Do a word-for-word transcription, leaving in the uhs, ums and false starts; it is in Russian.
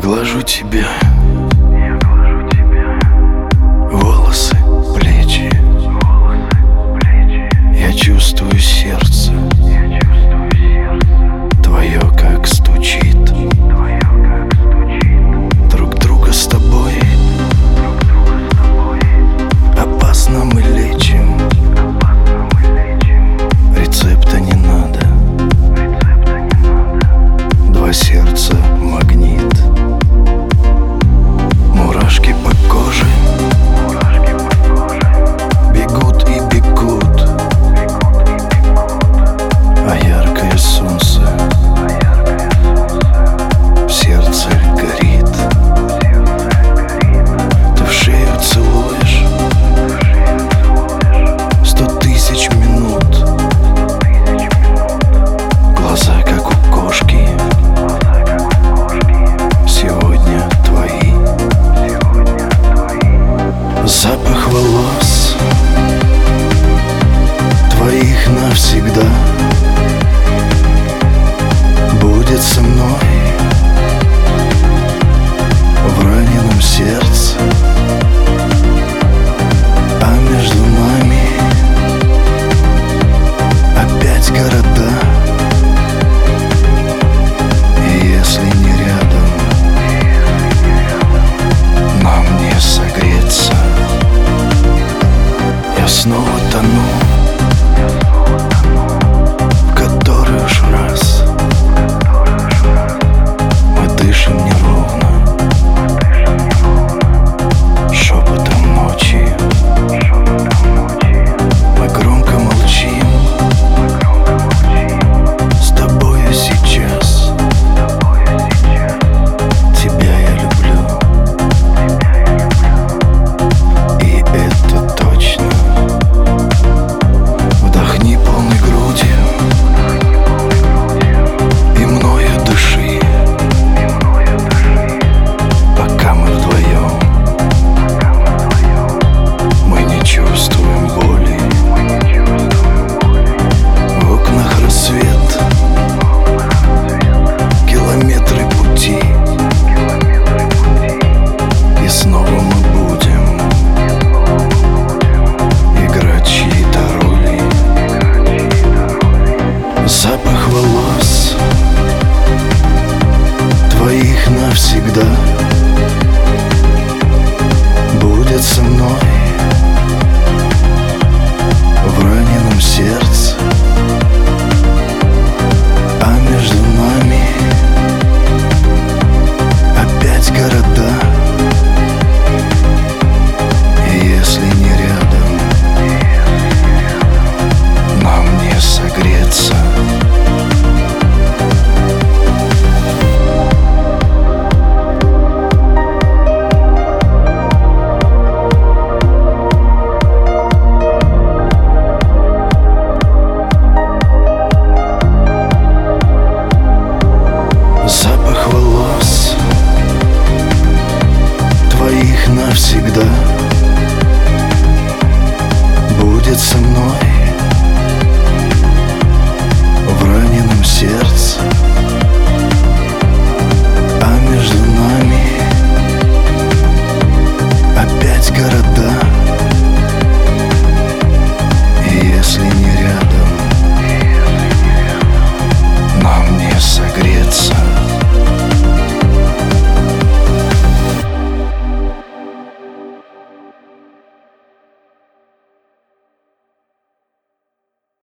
глажу тебя, волосы, плечи. Я чувствую сердце твое, как стучит. Друг друга с тобой опасно мы лечим. Рецепта не надо. Два сердца — магнит. Мурашки по коже бегут и бегут, а яркое солнце в сердце горит. Ты в шею целуешь сто тысяч минут. Глаза, как у кошки, сегодня твои. Запах волос твоих навсегда будет со мной в раненом сердце. А между нами опять города. И если не рядом, нам не согреться. Я снова тону, в который уж раз. Мы дышим неровно, шепотом ночи. Мы громко молчим с тобою сейчас. Тебя я люблю, и это точно. Вдохни полной грудью и мною дыши, пока мы вдвоем. Мы не чувствуем боли. В окнах рассвет, километры пути, и снова мы будем играть чьи-то роли. Запах волос твоих навсегда